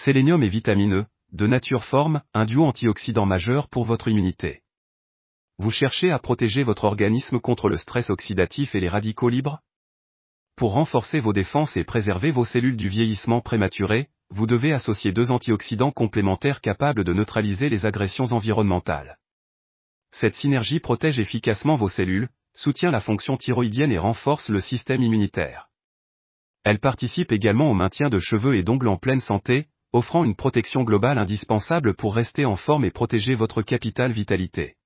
Sélénium et vitamine E, de nature forment un duo antioxydant majeur pour votre immunité. Vous cherchez à protéger votre organisme contre le stress oxydatif et les radicaux libres? Pour renforcer vos défenses et préserver vos cellules du vieillissement prématuré, vous devez associer 2 antioxydants complémentaires capables de neutraliser les agressions environnementales. Cette synergie protège efficacement vos cellules, soutient la fonction thyroïdienne et renforce le système immunitaire. Elle participe également au maintien de cheveux et d'ongles en pleine santé, offrant une protection globale indispensable pour rester en forme et protéger votre capital vitalité.